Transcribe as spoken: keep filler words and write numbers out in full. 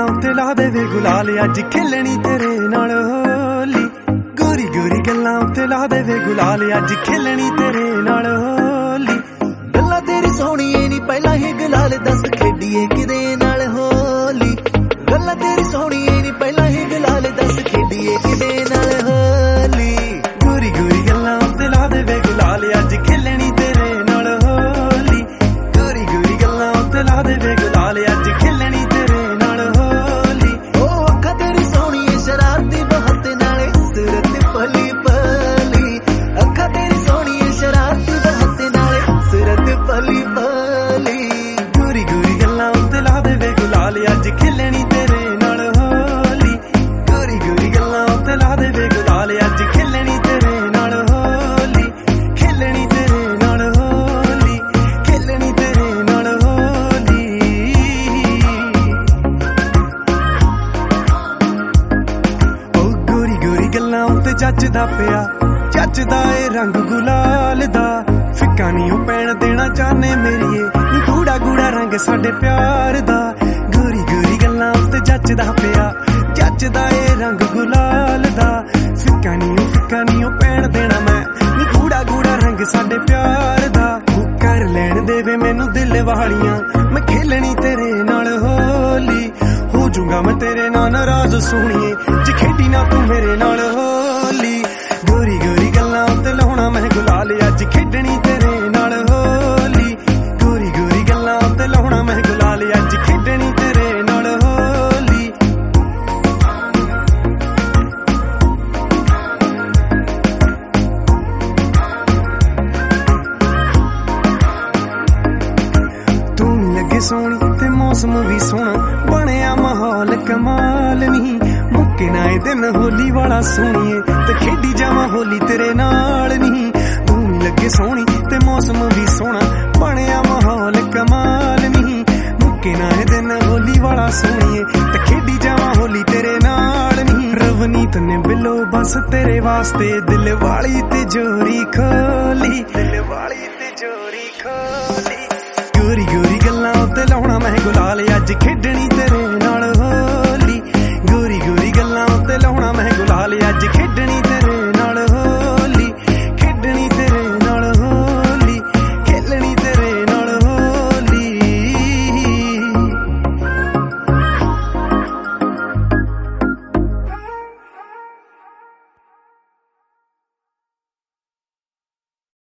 गल्लां उत्ते ला दे वे गुलाल अज खेलनी तेरे नाल होली। गोरी गोरी गल्लां उत्ते ला दे वे गुलाल अज खेलनी तेरे नाल होली। गल्लां तेरी सोहणीए नी पहला ही गुलाल दस खेडीए किदे नाल होली। गल्लां तेरी सोहणीए नी पहला ही गुलाल दस खेडीए किदे नाल होली। गोरी गोरी गल्लां उत्ते ला दे वे गुलाल अज खेलनी तेरे नाल होली। गोरी गोरी गल्लां उत्ते ला दे वे गुलाल अज खेलनी तेरे नाल होली। ओ अखा तेरी सोहणीए शरारती बहुत नाले सूरत पली पली। अखा तेरी सोहणीए शरारती बहुत नाले सूरत पली पली। गोरी गोरी गल्लां उत्ते ला दे वे गुलाल अज खेलनी तेरे नाल होली। गोरी गोरी गल्लां उत्ते ला दे वे गुलाल अज खेलनी तेरे नाल होली। खेलनी तेरे नाल होली। खेलनी तेरे नाल होली। ओ गोरी गोरी गल्लां उत्ते जचदा पिया जचदा ए रंग गुलाल दा। फिक्का नी ओ पैण देना चाहने मेरीए नी गूड़ा गूड़ा रंग साडे प्यार दा। गोरी गोरी गल्लां उत्ते जचदा पिया जचदा ए रंग गुलाल दा। फिक्का नी ओ फिक्का नी ओ पैण देना मैं नी गूड़ा गूड़ा रंग साडे प्यार दा। तू कर लैण देवे मैनू दिल वालियां मैं खेलनी तेरे नाल होली। हो जूंगा मैं तेरे नाल नाराज सोहणीए जे खेडी ना तू मेरे नाल होली। गोरी गोरी गल्लां उत्ते लाउणा मैं गुलाल अज खेडनी तेरे नाल होली। गोरी गोरी गल्लां उत्ते लाउणा मैं गुलाल अज खेडनी तेरे नाल होली। तू लगे सोहनी ते मौसम भी सोहना बनिया माहौल कमाल नी। मुक्के ना ए दिन होली वाला सोहणीए ते खेडी जावां होली तेरे नाल नी। तू लगे सोहनी ते मौसम भी सोहना बनिया माहौल कमाल नी। मुक्के ना ए दिन होली वाला सोहणीए ते खेडी जावां होली तेरे नाल नी। रवनीत ने बिलो बस तेरे वास्ते दिल वाली ते जोरी खोली। दिल वाली ते जोरी खोली। गोरी गोरी गल्लां उत्ते लाउणा मैं गुलाल अज खेडनी तेरे नाल होली। गोरी गोरी गल्लां उत्ते लाउणा मैं गुलाल अज खेडनी